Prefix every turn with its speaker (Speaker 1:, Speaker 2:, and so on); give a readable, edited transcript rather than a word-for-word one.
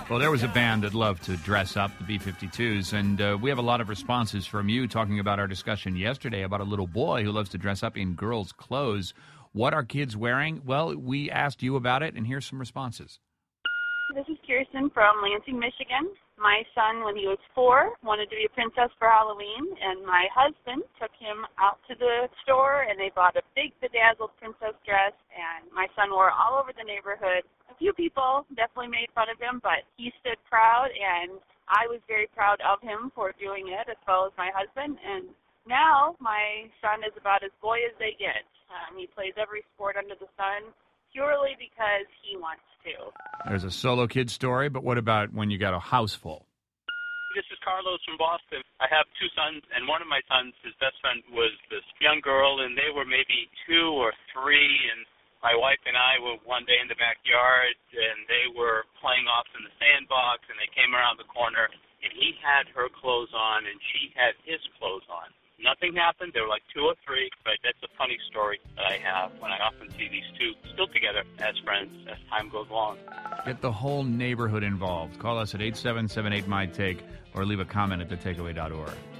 Speaker 1: Well, there was a band that loved to dress up, the B-52s, and we have a lot of responses from you talking about our discussion yesterday about a little boy who loves to dress up in girls' clothes. What are kids wearing? Well, we asked you about it, and here's some responses.
Speaker 2: This is Kirsten from Lansing, Michigan. My son, when he was 4, wanted to be a princess for Halloween, and my husband took him out to the store, and they bought a big bedazzled princess dress, and my son wore it all over the neighborhood. A few people definitely made fun of him, but he stood proud, and I was very proud of him for doing it, as well as my husband. And now my son is about as boy as they get. He plays every sport under the sun purely because he wants to.
Speaker 1: There's a solo kid story, but what about when you got a house full?
Speaker 3: This is Carlos from Boston. I have 2 sons, and one of my sons, his best friend was this young girl, and they were maybe 2 or 3, and my wife and I were one day in the backyard, and they were playing off in the sandbox, and they came around the corner, and he had her clothes on, and she had his clothes on. Nothing happened. They were like 2 or 3, but that's a funny story that I have when I often see these 2 still together as friends as time goes along.
Speaker 1: Get the whole neighborhood involved. Call us at 8778-MY-TAKE or leave a comment at thetakeaway.org.